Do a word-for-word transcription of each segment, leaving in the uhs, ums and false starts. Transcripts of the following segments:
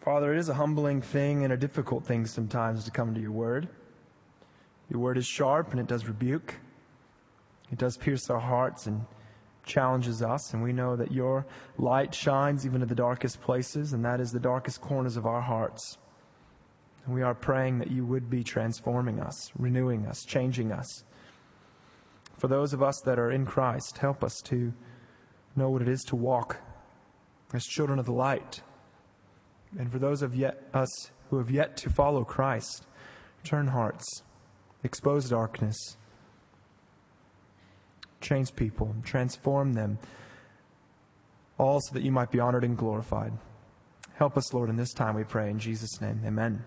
Father, it is a humbling thing and a difficult thing sometimes to come to your word. Your word is sharp and it does rebuke. It does pierce our hearts and challenges us. And we know that your light shines even in the darkest places, and that is the darkest corners of our hearts. And we are praying that you would be transforming us, renewing us, changing us. For those of us that are in Christ, help us to know what it is to walk as children of the light. And for those of yet, us who have yet to follow Christ, turn hearts, expose darkness, change people, transform them, all so that you might be honored and glorified. Help us, Lord, in this time we pray in Jesus' name. Amen.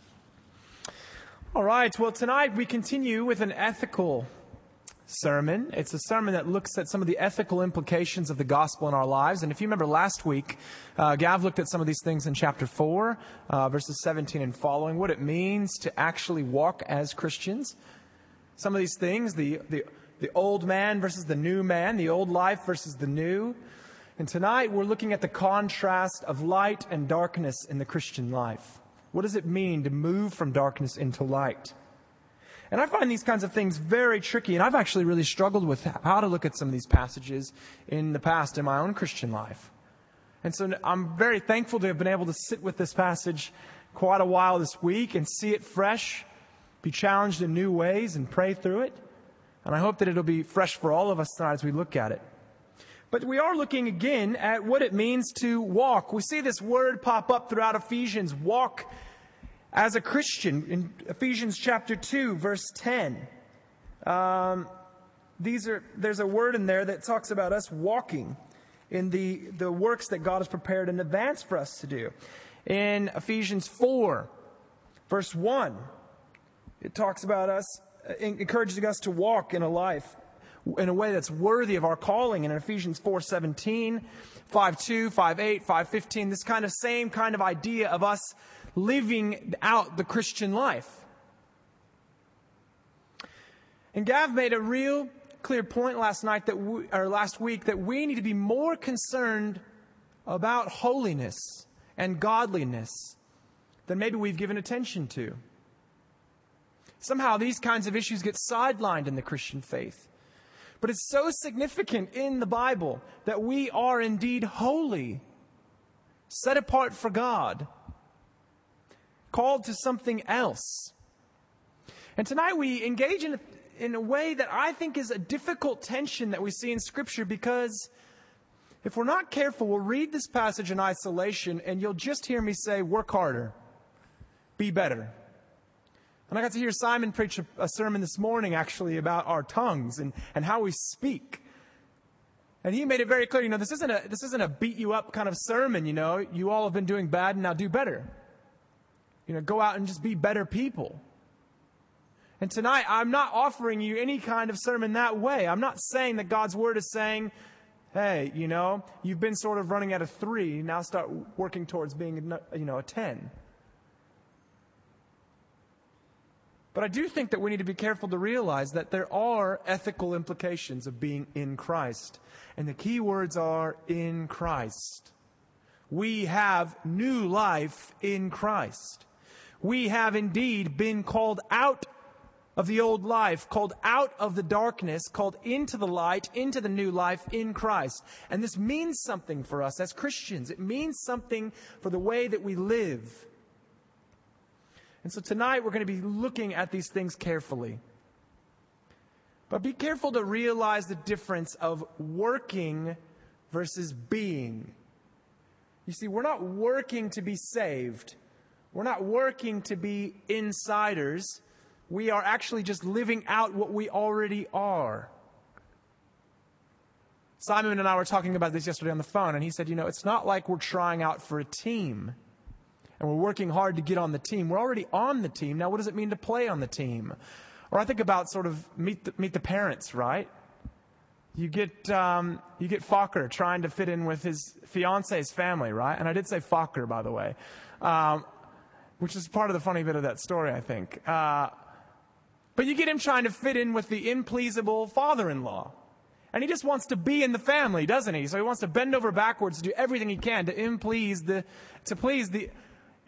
All right, well, tonight we continue with an ethical sermon. It's a sermon that looks at some of the ethical implications of the gospel in our lives. And if you remember last week, uh, Gav looked at some of these things in chapter four, uh, verses seventeen and following, what it means to actually walk as Christians. Some of these things, the, the, the old man versus the new man, the old life versus the new. And tonight we're looking at the contrast of light and darkness in the Christian life. What does it mean to move from darkness into light? And I find these kinds of things very tricky, and I've actually really struggled with how to look at some of these passages in the past in my own Christian life. And so I'm very thankful to have been able to sit with this passage quite a while this week and see it fresh, be challenged in new ways, and pray through it. And I hope that it'll be fresh for all of us tonight as we look at it. But we are looking again at what it means to walk. We see this word pop up throughout Ephesians, walk as a Christian, in Ephesians chapter two, verse ten. Um, these are there's a word in there that talks about us walking in the, the works that God has prepared in advance for us to do. In Ephesians four, verse one, it talks about us, encouraging us to walk in a life in a way that's worthy of our calling. And in Ephesians four seventeen, five two, five eight, five fifteen, this kind of same kind of idea of us living out the Christian life. And Gav made a real clear point last night that we, or last week that we need to be more concerned about holiness and godliness than maybe we've given attention to. Somehow these kinds of issues get sidelined in the Christian faith. But it's so significant in the Bible that we are indeed holy, set apart for God, called to something else. And tonight we engage in a, in a way that I think is a difficult tension that we see in Scripture, because if we're not careful, we'll read this passage in isolation and you'll just hear me say, work harder, be better. And I got to hear Simon preach a, a sermon this morning actually about our tongues and, and how we speak. And he made it very clear, you know, this isn't a this isn't a beat you up kind of sermon, you know. You all have been doing bad and now do better. You know, go out and just be better people. And tonight, I'm not offering you any kind of sermon that way. I'm not saying that God's Word is saying, hey, you know, you've been sort of running at a three, now start working towards being, you know, a ten. But I do think that we need to be careful to realize that there are ethical implications of being in Christ. And the key words are in Christ. We have new life in Christ. We have indeed been called out of the old life, called out of the darkness, called into the light, into the new life in Christ. And this means something for us as Christians. It means something for the way that we live. And so tonight we're going to be looking at these things carefully. But be careful to realize the difference of working versus being. You see, we're not working to be saved. We're not working to be insiders. We are actually just living out what we already are. Simon and I were talking about this yesterday on the phone, and he said, you know, it's not like we're trying out for a team and we're working hard to get on the team. We're already on the team. Now, what does it mean to play on the team? Or I think about sort of meet the, meet the parents, right? You get um, you get Fokker trying to fit in with his fiance's family, right? And I did say Fokker, by the way, um, which is part of the funny bit of that story, I think. Uh, but you get him trying to fit in with the impleasable father-in-law. And he just wants to be in the family, doesn't he? So he wants to bend over backwards to do everything he can to implease the, to please the,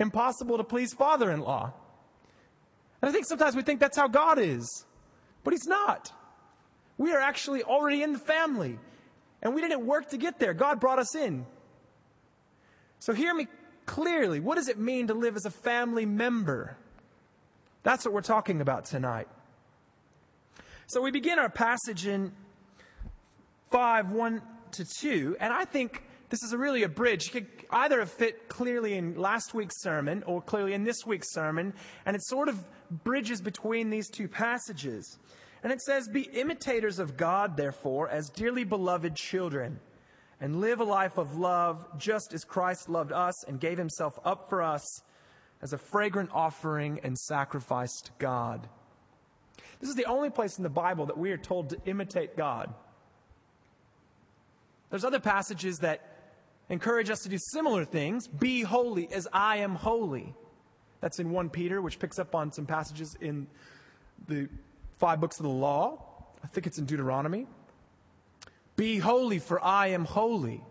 impossible to please father-in-law. And I think sometimes we think that's how God is. But He's not. We are actually already in the family. And we didn't work to get there. God brought us in. So hear me clearly. What does it mean to live as a family member? That's what we're talking about tonight. So we begin our passage in five, one to two. And I think this is a really a bridge. It could either have fit clearly in last week's sermon or clearly in this week's sermon. And it sort of bridges between these two passages. And it says, "Be imitators of God, therefore, as dearly beloved children, and live a life of love, just as Christ loved us and gave Himself up for us as a fragrant offering and sacrifice to God." This is the only place in the Bible that we are told to imitate God. There's other passages that encourage us to do similar things. Be holy as I am holy. That's in First Peter, which picks up on some passages in the five books of the law. I think it's in Deuteronomy. Be holy, for I am holy.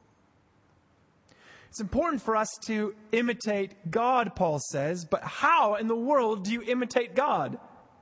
It's important for us to imitate God, Paul says, but how in the world do you imitate God?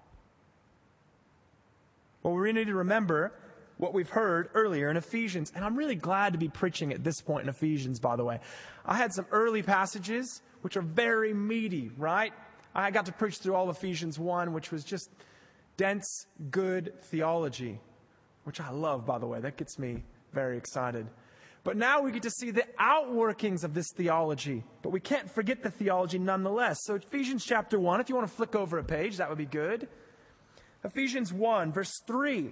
Well, we really need to remember what we've heard earlier in Ephesians. And I'm really glad to be preaching at this point in Ephesians, by the way. I had some early passages which are very meaty, right? I got to preach through all Ephesians one, which was just dense, good theology, which I love, by the way. That gets me very excited. But now we get to see the outworkings of this theology. But we can't forget the theology nonetheless. So Ephesians chapter one, if you want to flick over a page, that would be good. Ephesians one, verse three.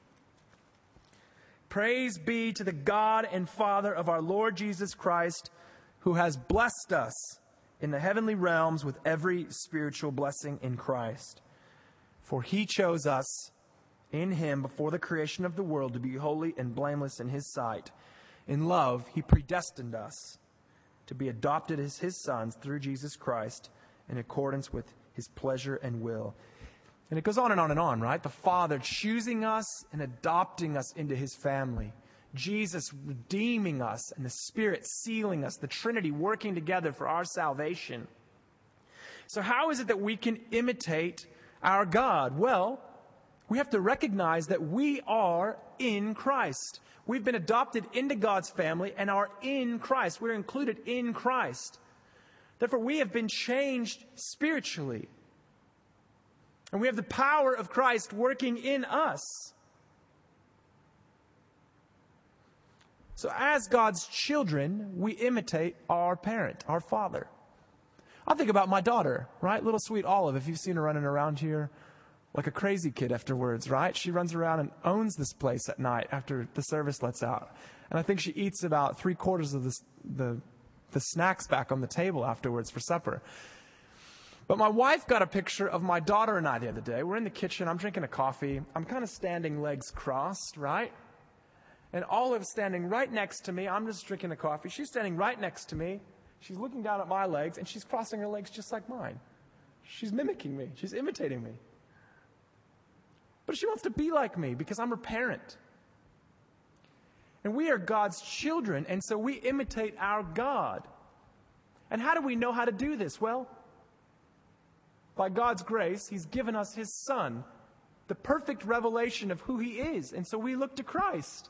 "Praise be to the God and Father of our Lord Jesus Christ, who has blessed us in the heavenly realms with every spiritual blessing in Christ. For He chose us in Him before the creation of the world to be holy and blameless in His sight. In love, He predestined us to be adopted as His sons through Jesus Christ in accordance with His pleasure and will." And it goes on and on and on, right? The Father choosing us and adopting us into His family. Jesus redeeming us and the Spirit sealing us. The Trinity working together for our salvation. So how is it that we can imitate our God? Well, we have to recognize that we are in Christ. We've been adopted into God's family and are in Christ. We're included in Christ. Therefore, we have been changed spiritually. And we have the power of Christ working in us. So as God's children, we imitate our parent, our father. I think about my daughter, right? Little sweet Olive, if you've seen her running around here like a crazy kid afterwards, right? She runs around and owns this place at night after the service lets out. And I think she eats about three quarters of the, the, the snacks back on the table afterwards for supper. But my wife got a picture of my daughter and I the other day. We're in the kitchen. I'm drinking a coffee. I'm kind of standing legs crossed, right? And Olive's standing right next to me. I'm just drinking a coffee. She's standing right next to me. She's looking down at my legs, and she's crossing her legs just like mine. She's mimicking me. She's imitating me. But she wants to be like me because I'm her parent. And we are God's children, and so we imitate our God. And how do we know how to do this? Well, by God's grace, He's given us His Son, the perfect revelation of who He is. And so we look to Christ.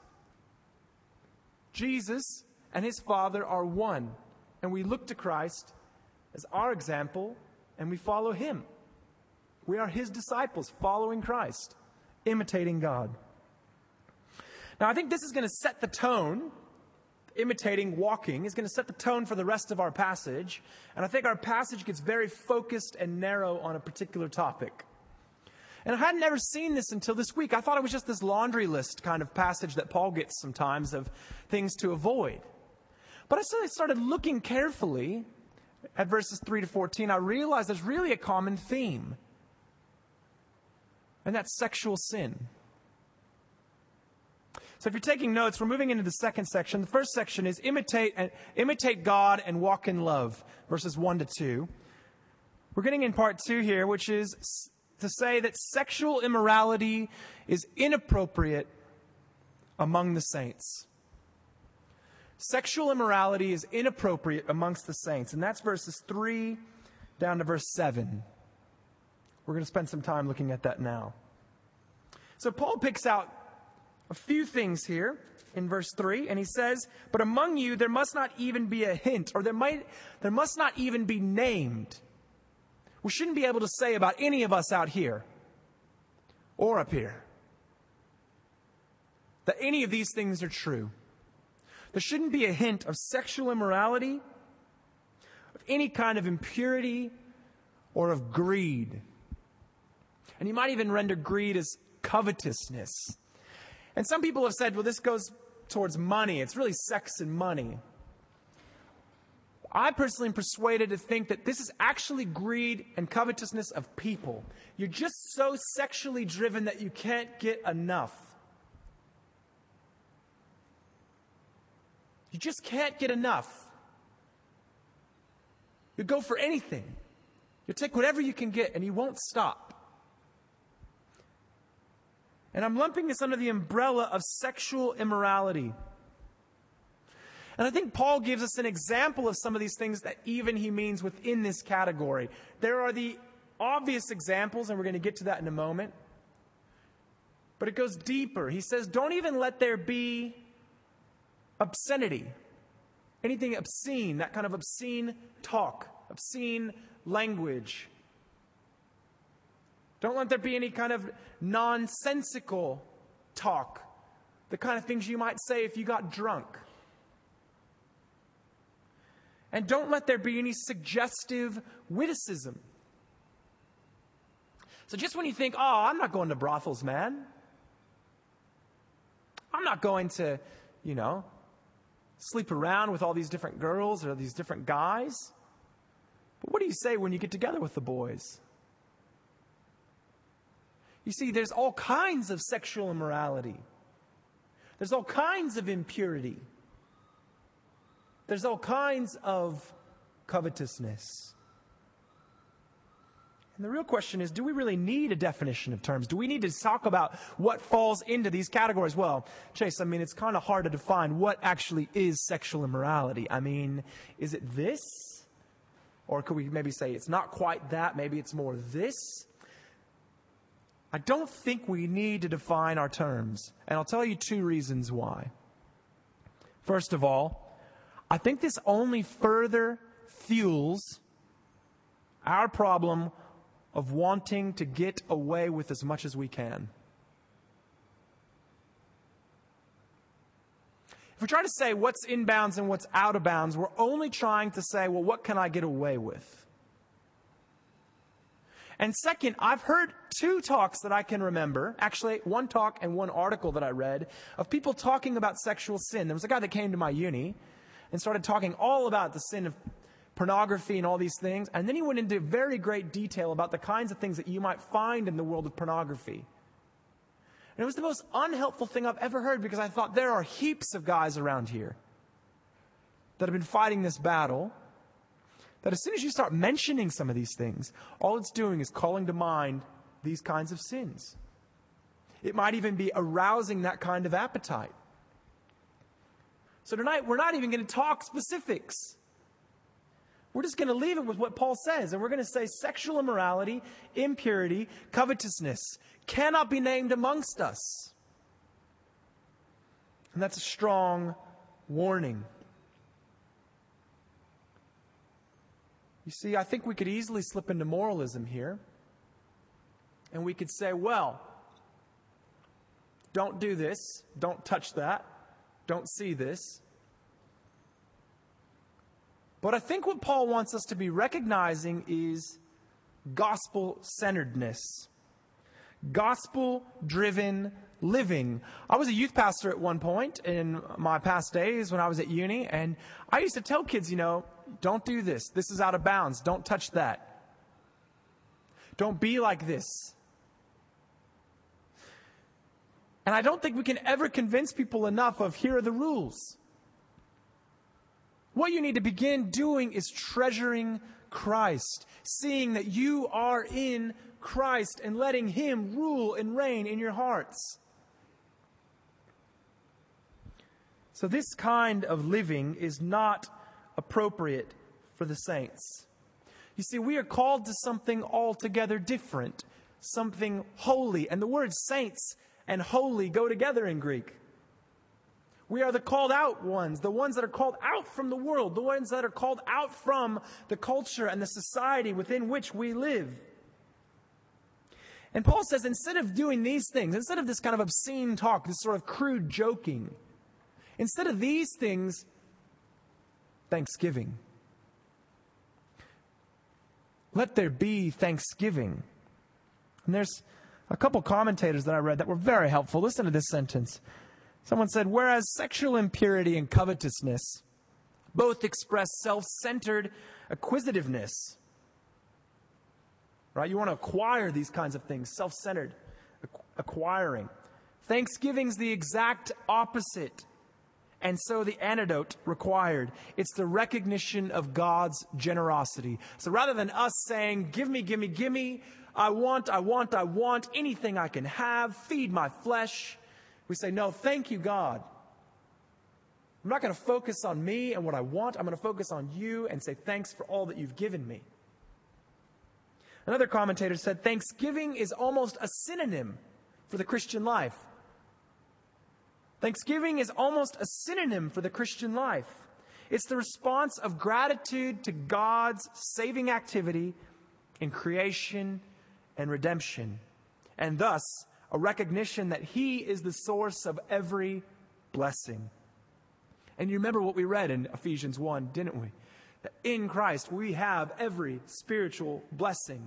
Jesus and His Father are one. And we look to Christ as our example, and we follow Him. We are His disciples, following Christ, imitating God. Now, I think this is going to set the tone. Imitating walking is going to set the tone for the rest of our passage. And I think our passage gets very focused and narrow on a particular topic. And I hadn't ever seen this until this week. I thought it was just this laundry list kind of passage that Paul gets sometimes of things to avoid. But as I started looking carefully at verses three to fourteen, I realized there's really a common theme. And that's sexual sin. So if you're taking notes, we're moving into the second section. The first section is imitate and imitate God and walk in love, verses one to two. We're getting in part two here, which is to say that sexual immorality is inappropriate among the saints. Sexual immorality is inappropriate amongst the saints. And that's verses three down to verse seven. We're going to spend some time looking at that now. So Paul picks out a few things here in verse three, and he says, "But among you there must not even be a hint, or there might there must not even be named." We shouldn't be able to say about any of us out here or up here that any of these things are true. There shouldn't be a hint of sexual immorality, of any kind of impurity, or of greed. And you might even render greed as covetousness. And some people have said, well, this goes towards money. It's really sex and money. I personally am persuaded to think that this is actually greed and covetousness of people. You're just so sexually driven that you can't get enough. You just can't get enough. You go for anything. You take whatever you can get and you won't stop. And I'm lumping this under the umbrella of sexual immorality. And I think Paul gives us an example of some of these things that even he means within this category. There are the obvious examples, and we're going to get to that in a moment. But it goes deeper. He says, don't even let there be obscenity. Anything obscene, that kind of obscene talk, obscene language. Don't let there be any kind of nonsensical talk. The kind of things you might say if you got drunk. And don't let there be any suggestive witticism. So just when you think, oh, I'm not going to brothels, man. I'm not going to, you know, sleep around with all these different girls or these different guys. But what do you say when you get together with the boys? You see, there's all kinds of sexual immorality. There's all kinds of impurity. There's all kinds of covetousness. And the real question is, do we really need a definition of terms? Do we need to talk about what falls into these categories? Well, Chase, I mean, it's kind of hard to define what actually is sexual immorality. I mean, is it this? Or could we maybe say it's not quite that? Maybe it's more this? I don't think we need to define our terms. And I'll tell you two reasons why. First of all, I think this only further fuels our problem of wanting to get away with as much as we can. If we try to say what's in bounds and what's out of bounds, we're only trying to say, well, what can I get away with? And second, I've heard two talks that I can remember, actually one talk and one article that I read, of people talking about sexual sin. There was a guy that came to my uni and started talking all about the sin of pornography and all these things. And then he went into very great detail about the kinds of things that you might find in the world of pornography. And it was the most unhelpful thing I've ever heard, because I thought there are heaps of guys around here that have been fighting this battle, that as soon as you start mentioning some of these things, all it's doing is calling to mind these kinds of sins. It might even be arousing that kind of appetite. So tonight, we're not even going to talk specifics. We're just going to leave it with what Paul says. And we're going to say sexual immorality, impurity, covetousness cannot be named amongst us. And that's a strong warning. You see, I think we could easily slip into moralism here. And we could say, well, don't do this. Don't touch that. Don't see this. But I think what Paul wants us to be recognizing is gospel-centeredness. Gospel-driven living. I was a youth pastor at one point in my past days when I was at uni, and I used to tell kids, you know, don't do this. This is out of bounds. Don't touch that. Don't be like this. And I don't think we can ever convince people enough of here are the rules. What you need to begin doing is treasuring Christ, seeing that you are in Christ and letting Him rule and reign in your hearts. So this kind of living is not appropriate for the saints. You see, we are called to something altogether different, something holy. And the words saints and holy go together in Greek. We are the called out ones, the ones that are called out from the world, the ones that are called out from the culture and the society within which we live. And Paul says, instead of doing these things, instead of this kind of obscene talk, this sort of crude joking, instead of these things, thanksgiving. Let there be thanksgiving. And there's a couple commentators that I read that were very helpful. Listen to this sentence. Someone said, whereas sexual impurity and covetousness both express self-centered acquisitiveness. Right? You want to acquire these kinds of things, self-centered acquiring. Thanksgiving's the exact opposite. And so the antidote required, it's the recognition of God's generosity. So rather than us saying, give me, give me, give me, I want, I want, I want, anything I can have, feed my flesh, we say, no, thank you, God. I'm not going to focus on me and what I want. I'm going to focus on you and say thanks for all that you've given me. Another commentator said, thanksgiving is almost a synonym for the Christian life. Thanksgiving is almost a synonym for the Christian life. It's the response of gratitude to God's saving activity in creation and redemption, and thus a recognition that He is the source of every blessing. And you remember what we read in Ephesians one, didn't we? That in Christ we have every spiritual blessing.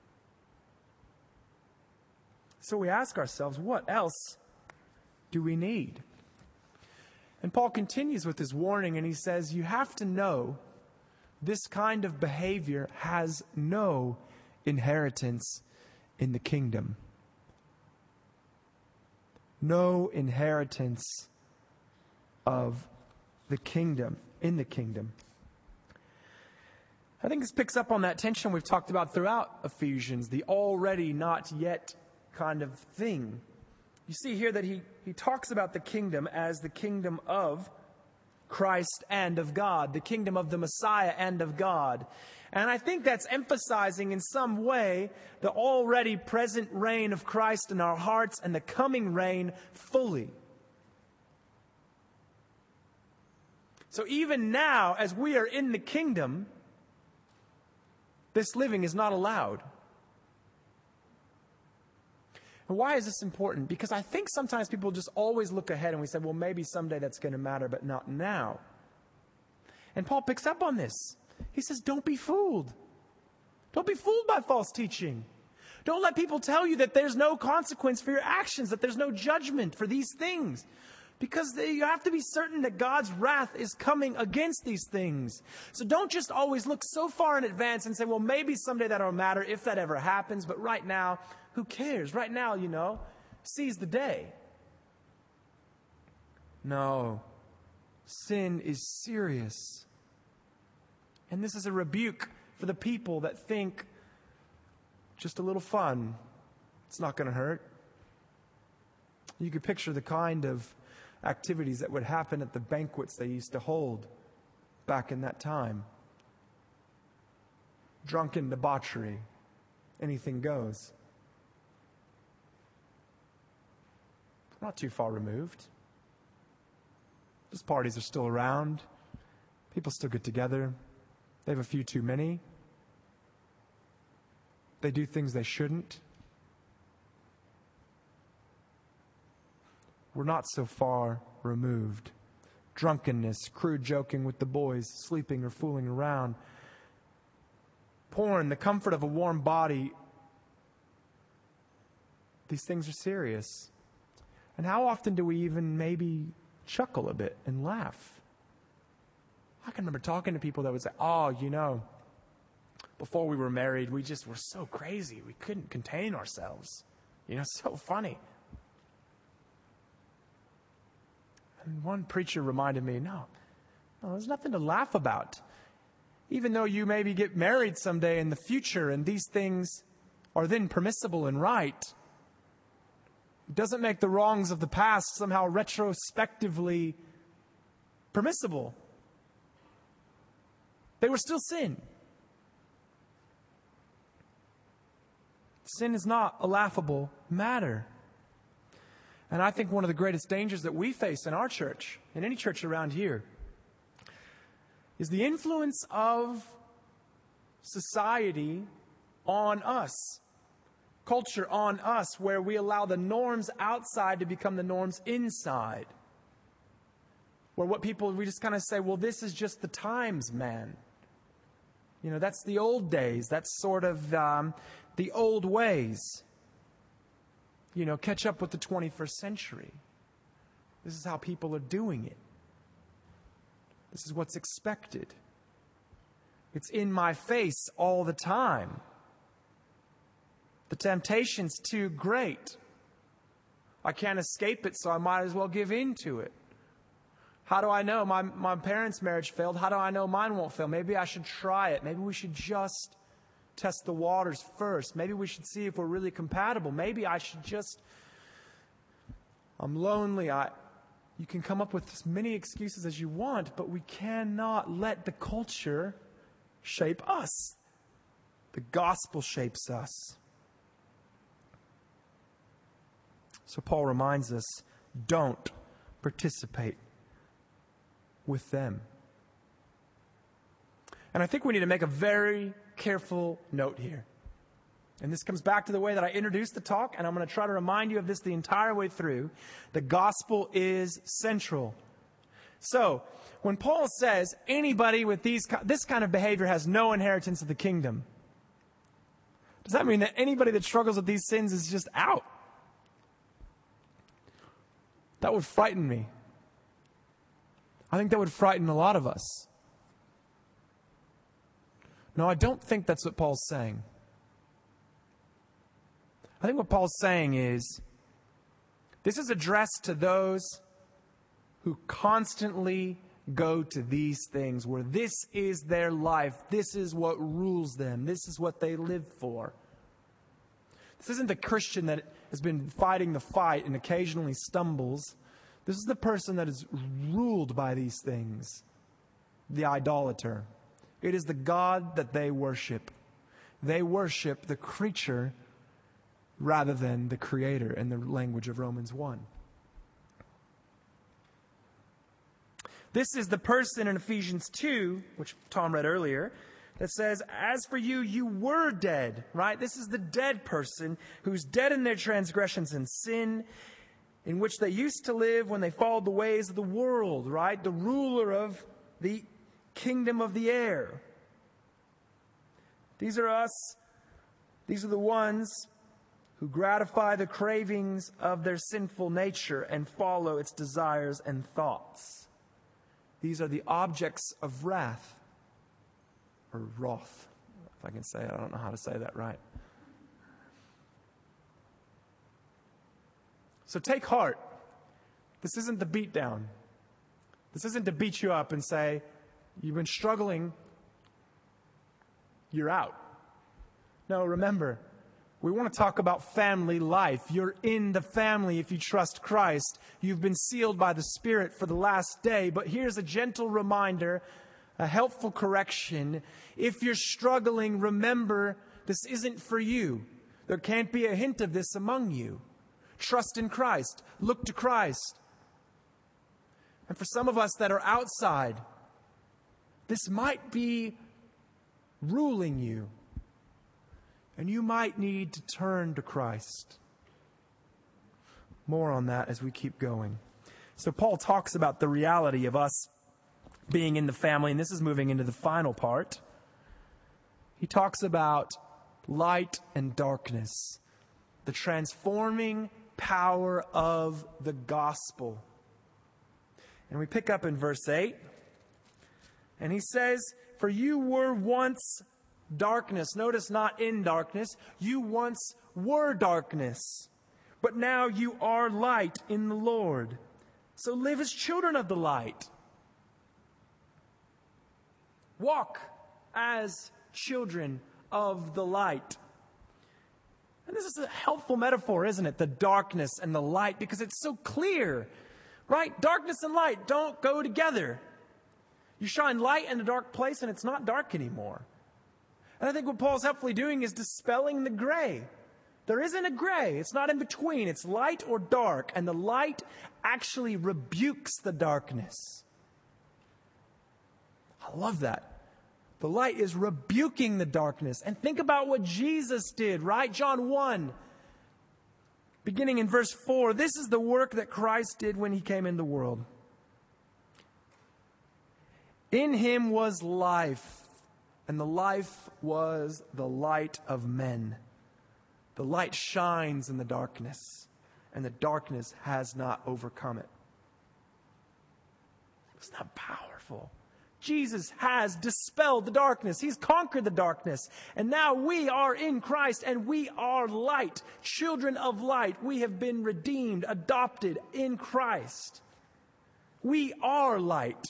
So we ask ourselves, what else do we need? And Paul continues with his warning, and he says, you have to know this kind of behavior has no inheritance in the kingdom. No inheritance of the kingdom, in the kingdom. I think this picks up on that tension we've talked about throughout Ephesians, the already not yet kind of thing. You see here that he, he talks about the kingdom as the kingdom of Christ and of God, the kingdom of the Messiah and of God. And I think that's emphasizing in some way the already present reign of Christ in our hearts and the coming reign fully. So even now, as we are in the kingdom, this living is not allowed. And why is this important? Because I think sometimes people just always look ahead and we say, well, maybe someday that's going to matter, but not now. And Paul picks up on this. He says, don't be fooled. Don't be fooled by false teaching. Don't let people tell you that there's no consequence for your actions, that there's no judgment for these things. Because they, you have to be certain that God's wrath is coming against these things. So don't just always look so far in advance and say, well, maybe someday that'll matter if that ever happens. But right now, who cares? Right now, you know, seize the day. No. Sin is serious. And this is a rebuke for the people that think just a little fun, it's not going to hurt. You could picture the kind of activities that would happen at the banquets they used to hold back in that time. Drunken debauchery. Anything goes. Not too far removed. Those parties are still around. People still get together. They have a few too many. They do things they shouldn't. We're not so far removed. Drunkenness, crude joking with the boys, sleeping or fooling around. Porn, the comfort of a warm body. These things are serious. And how often do we even maybe chuckle a bit and laugh? I can remember talking to people that would say, oh, you know, before we were married, we just were so crazy. We couldn't contain ourselves. You know, so funny. And one preacher reminded me, no, no, there's nothing to laugh about. Even though you maybe get married someday in the future and these things are then permissible and right, it doesn't make the wrongs of the past somehow retrospectively permissible. They were still sin. Sin is not a laughable matter. And I think one of the greatest dangers that we face in our church, in any church around here, is the influence of society on us, culture on us, where we allow the norms outside to become the norms inside. Where what people, we just kind of say, well, this is just the times, man. You know, that's the old days. That's sort of um, the old ways. You know, catch up with the twenty-first century. This is how people are doing it. This is what's expected. It's in my face all the time. The temptation's too great. I can't escape it, so I might as well give in to it. How do I know my, my parents' marriage failed? How do I know mine won't fail? Maybe I should try it. Maybe we should just test the waters first. Maybe we should see if we're really compatible. Maybe I should just... I'm lonely. I... You can come up with as many excuses as you want, but we cannot let the culture shape us. The gospel shapes us. So Paul reminds us, don't participate with them. And I think we need to make a very careful note here. And this comes back to the way that I introduced the talk, and I'm going to try to remind you of this the entire way through. The gospel is central. So, when Paul says anybody with these this kind of behavior has no inheritance of the kingdom, does that mean that anybody that struggles with these sins is just out? That would frighten me. I think that would frighten a lot of us. No, I don't think that's what Paul's saying. I think what Paul's saying is, this is addressed to those who constantly go to these things, where this is their life, this is what rules them, this is what they live for. This isn't the Christian that has been fighting the fight and occasionally stumbles. This is the person that is ruled by these things, the idolater. It is the God that they worship. They worship the creature rather than the Creator, in the language of Romans one. This is the person in Ephesians two, which Tom read earlier, that says, as for you, you were dead, right? This is the dead person who's dead in their transgressions and sin, in which they used to live when they followed the ways of the world, right? The ruler of the kingdom of the air. These are us. These are the ones who gratify the cravings of their sinful nature and follow its desires and thoughts. These are the objects of wrath, or wrath, if I can say it. I don't know how to say that right. So take heart. This isn't the beatdown. This isn't to beat you up and say, you've been struggling, you're out. No, remember, we want to talk about family life. You're in the family if you trust Christ. You've been sealed by the Spirit for the last day. But here's a gentle reminder, a helpful correction. If you're struggling, remember, this isn't for you. There can't be a hint of this among you. Trust in Christ. Look to Christ. And for some of us that are outside, this might be ruling you. And you might need to turn to Christ. More on that as we keep going. So Paul talks about the reality of us being in the family, and this is moving into the final part. He talks about light and darkness, the transforming power of the gospel. And we pick up in verse eight, and he says, for you were once darkness. Notice, not in darkness. You once were darkness, but now you are light in the Lord. So live as children of the light. Walk as children of the light. And this is a helpful metaphor, isn't it? The darkness and the light, because it's so clear. Right? Darkness and light don't go together. You shine light in a dark place and it's not dark anymore. And I think what Paul's helpfully doing is dispelling the gray. There isn't a gray. It's not in between. It's light or dark. And the light actually rebukes the darkness. I love that. The light is rebuking the darkness. And think about what Jesus did, right? John one, beginning in verse four. This is the work that Christ did when he came in the world. In him was life, and the life was the light of men. The light shines in the darkness, and the darkness has not overcome it. Isn't that powerful? Jesus has dispelled the darkness. He's conquered the darkness. And now we are in Christ, and we are light, children of light. We have been redeemed, adopted in Christ. We are light.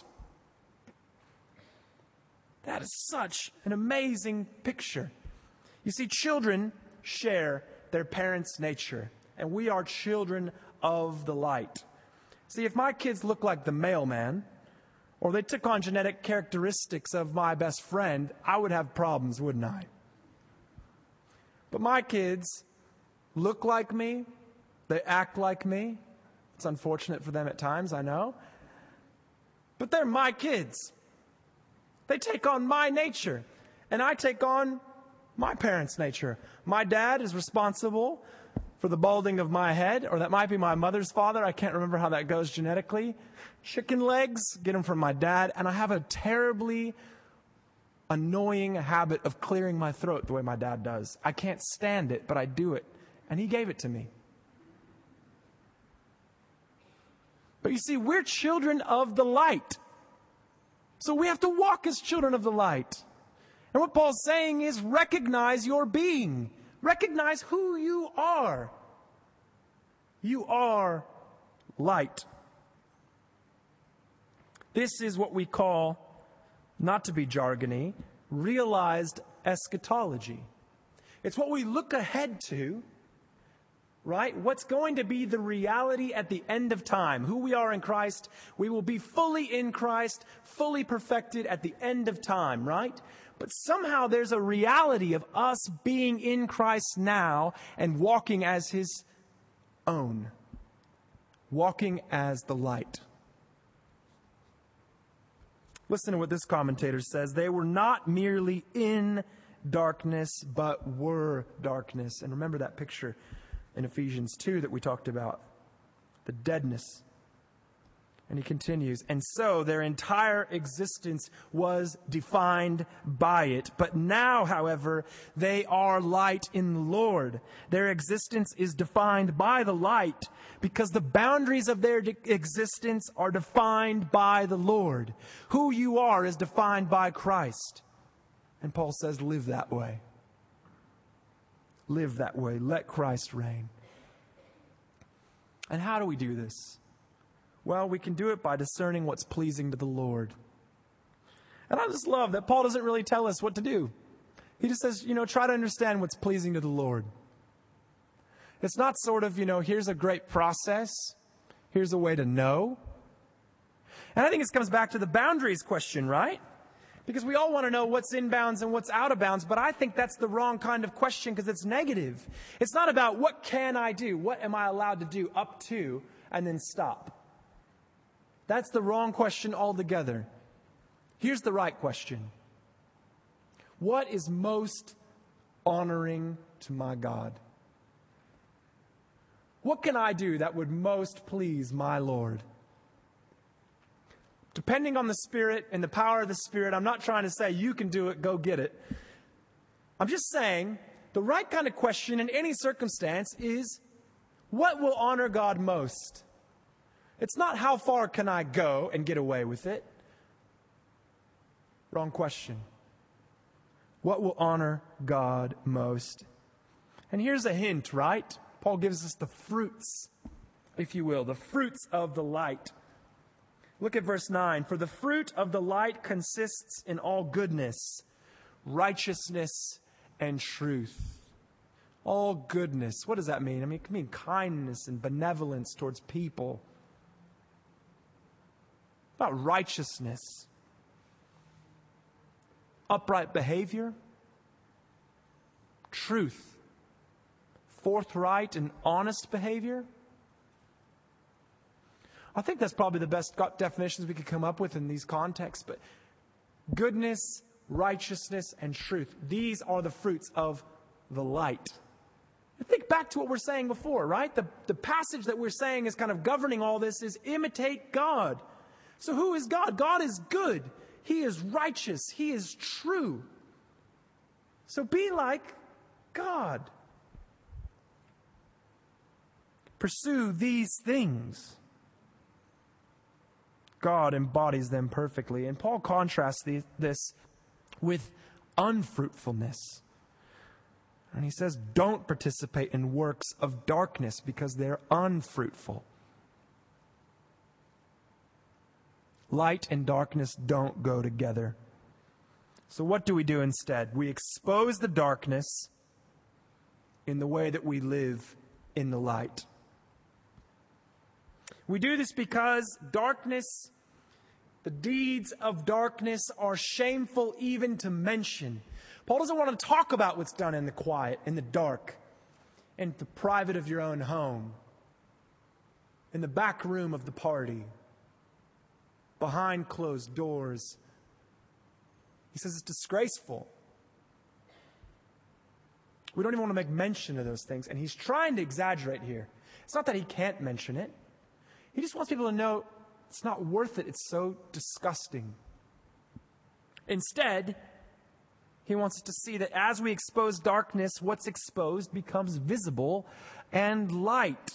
That is such an amazing picture. You see, children share their parents' nature, and we are children of the light. See, if my kids look like the mailman, or they took on genetic characteristics of my best friend, I would have problems, wouldn't I? But my kids look like me. They act like me. It's unfortunate for them at times, I know. But they're my kids. They take on my nature, and I take on my parents' nature. My dad is responsible for the balding of my head, or that might be my mother's father. I can't remember how that goes genetically. Chicken legs, get them from my dad. And I have a terribly annoying habit of clearing my throat the way my dad does. I can't stand it, but I do it. And he gave it to me. But you see, we're children of the light. So we have to walk as children of the light. And what Paul's saying is recognize your being. Recognize who you are. You are light. This is what we call, not to be jargony, realized eschatology. It's what we look ahead to, right? What's going to be the reality at the end of time. Who we are in Christ. We will be fully in Christ, fully perfected at the end of time, right? But somehow there's a reality of us being in Christ now and walking as His own. Walking as the light. Listen to what this commentator says. They were not merely in darkness, but were darkness. And remember that picture in Ephesians two that we talked about. The deadness. And he continues, and so their entire existence was defined by it. But now, however, they are light in the Lord. Their existence is defined by the light because the boundaries of their de- existence are defined by the Lord. Who you are is defined by Christ. And Paul says, live that way. Live that way. Let Christ reign. And how do we do this? Well, we can do it by discerning what's pleasing to the Lord. And I just love that Paul doesn't really tell us what to do. He just says, you know, try to understand what's pleasing to the Lord. It's not sort of, you know, here's a great process. Here's a way to know. And I think this comes back to the boundaries question, right? Because we all want to know what's in bounds and what's out of bounds, but I think that's the wrong kind of question because it's negative. It's not about what can I do? What am I allowed to do up to and then stop? That's the wrong question altogether. Here's the right question. What is most honoring to my God? What can I do that would most please my Lord? Depending on the Spirit and the power of the Spirit, I'm not trying to say you can do it, go get it. I'm just saying the right kind of question in any circumstance is, what will honor God most? It's not how far can I go and get away with it. Wrong question. What will honor God most? And here's a hint, right? Paul gives us the fruits, if you will, the fruits of the light. Look at verse nine. For the fruit of the light consists in all goodness, righteousness, and truth. All goodness. What does that mean? I mean, it can mean kindness and benevolence towards people. about righteousness, upright behavior, truth, forthright and honest behavior. I think that's probably the best definitions we could come up with in these contexts. But goodness, righteousness, and truth. These are the fruits of the light. Think back to what we're saying before, right? The, the passage that we're saying is kind of governing all this is imitate God. So who is God? God is good. He is righteous. He is true. So be like God. Pursue these things. God embodies them perfectly. And Paul contrasts the, this with unfruitfulness. And he says, don't participate in works of darkness because they're unfruitful. Light and darkness don't go together. So what do we do instead? We expose the darkness in the way that we live in the light. We do this because darkness, the deeds of darkness are shameful even to mention. Paul doesn't want to talk about what's done in the quiet, in the dark, in the private of your own home, in the back room of the party, behind closed doors. He says it's disgraceful. We don't even want to make mention of those things. And he's trying to exaggerate here. It's not that he can't mention it. He just wants people to know it's not worth it. It's so disgusting. Instead, he wants us to see that as we expose darkness, what's exposed becomes visible and light.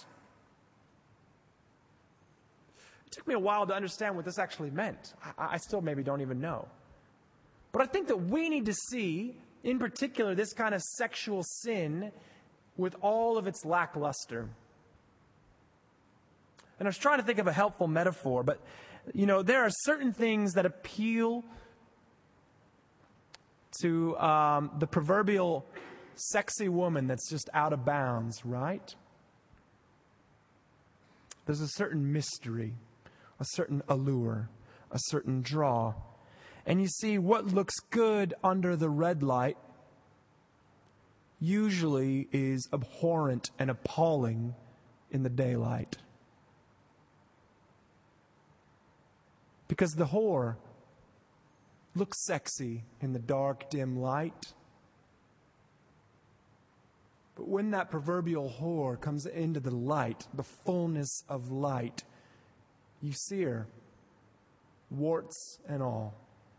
It took me a while to understand what this actually meant. I, I still maybe don't even know. But I think that we need to see, in particular, this kind of sexual sin with all of its lackluster. And I was trying to think of a helpful metaphor, but, you know, there are certain things that appeal to um, the proverbial sexy woman that's just out of bounds, right? There's a certain mystery, a certain allure, a certain draw. And you see, what looks good under the red light usually is abhorrent and appalling in the daylight. Because the whore looks sexy in the dark, dim light. But when that proverbial whore comes into the light, the fullness of light, you see her, warts and all.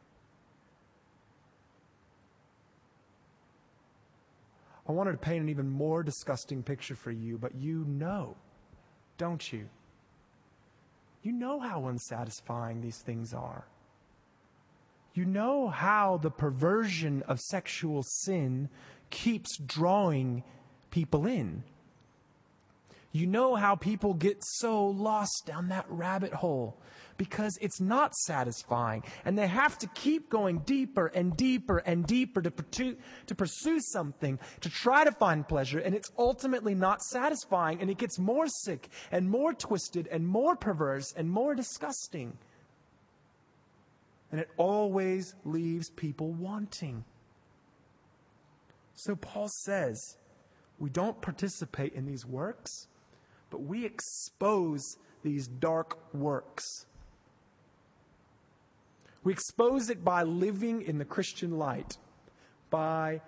I wanted to paint an even more disgusting picture for you, but you know, don't you? You know how unsatisfying these things are. You know how the perversion of sexual sin keeps drawing people in. You know how people get so lost down that rabbit hole because it's not satisfying. And they have to keep going deeper and deeper and deeper to pursue, to pursue something, to try to find pleasure. And it's ultimately not satisfying. And it gets more sick and more twisted and more perverse and more disgusting. And it always leaves people wanting. So Paul says, we don't participate in these works, but we expose these dark works. We expose it by living in the Christian light, by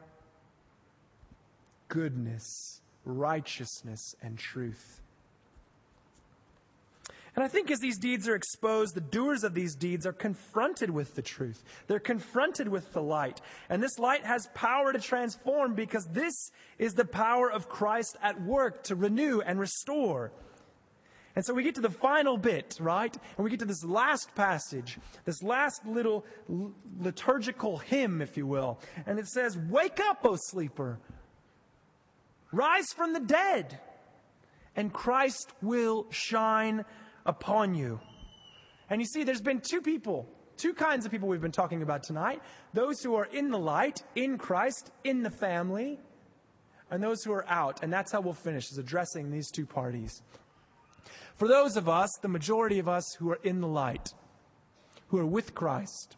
goodness, righteousness, and truth. And I think as these deeds are exposed, the doers of these deeds are confronted with the truth. They're confronted with the light. And this light has power to transform because this is the power of Christ at work to renew and restore. And so we get to the final bit, right? And we get to this last passage, this last little liturgical hymn, if you will. And it says, "Wake up, O sleeper. Rise from the dead, and Christ will shine upon you." And you see, there's been two people, two kinds of people we've been talking about tonight. Those who are in the light, in Christ, in the family, and those who are out. And that's how we'll finish, is addressing these two parties. For those of us, the majority of us who are in the light, who are with Christ.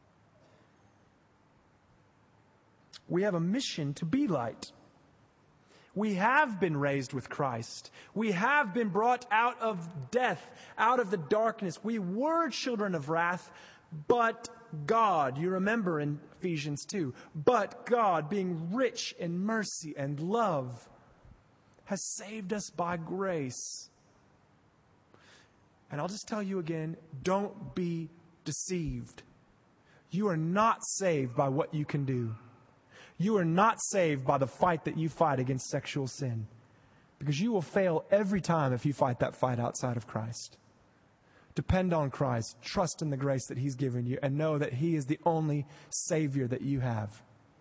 We have a mission to be light. We have been raised with Christ. We have been brought out of death, out of the darkness. We were children of wrath, but God, you remember in Ephesians two, but God, being rich in mercy and love, has saved us by grace. And I'll just tell you again, don't be deceived. You are not saved by what you can do. You are not saved by the fight that you fight against sexual sin, because you will fail every time if you fight that fight outside of Christ. Depend on Christ, trust in the grace that He's given you, and know that He is the only Savior that you have.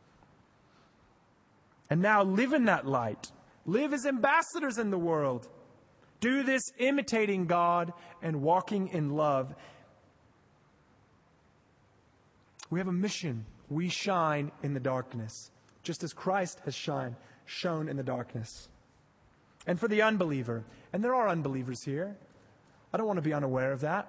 And now live in that light. Live as ambassadors in the world. Do this imitating God and walking in love. We have a mission. We shine in the darkness, just as Christ has shined, shone in the darkness. And for the unbeliever, and there are unbelievers here, I don't want to be unaware of that.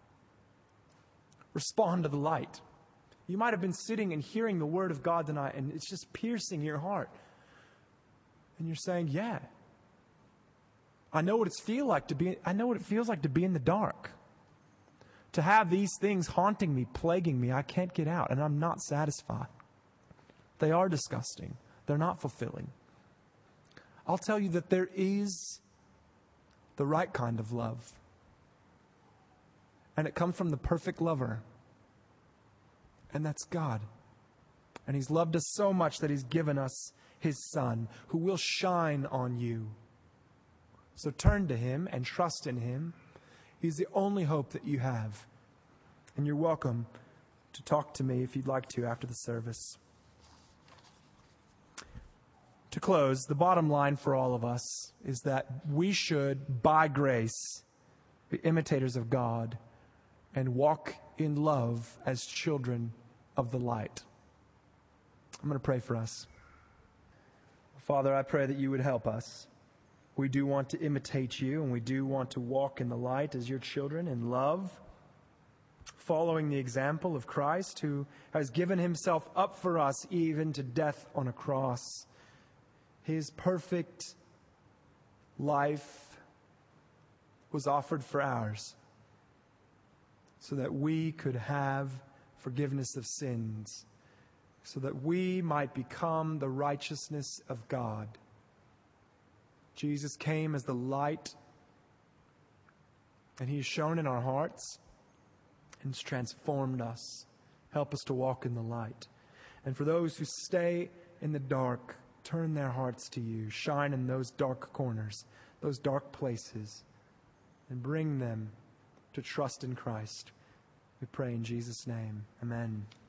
Respond to the light. You might have been sitting and hearing the Word of God tonight, and it's just piercing your heart. And you're saying, yeah, I know what it's feel like to be, I know what it feels like to be in the dark. To have these things haunting me, plaguing me, I can't get out, and I'm not satisfied. They are disgusting. They're not fulfilling. I'll tell you that there is the right kind of love. And it comes from the perfect lover. And that's God. And He's loved us so much that He's given us His Son, who will shine on you. So turn to Him and trust in Him. He's the only hope that you have. And you're welcome to talk to me if you'd like to after the service. To close, the bottom line for all of us is that we should, by grace, be imitators of God and walk in love as children of the light. I'm going to pray for us. Father, I pray that you would help us. We do want to imitate you, and we do want to walk in the light as your children in love, following the example of Christ, who has given Himself up for us even to death on a cross. His perfect life was offered for ours so that we could have forgiveness of sins, so that we might become the righteousness of God. Jesus came as the light, and He has shone in our hearts and has transformed us. Help us to walk in the light. And for those who stay in the dark, turn their hearts to you. Shine in those dark corners, those dark places, and bring them to trust in Christ. We pray in Jesus' name. Amen.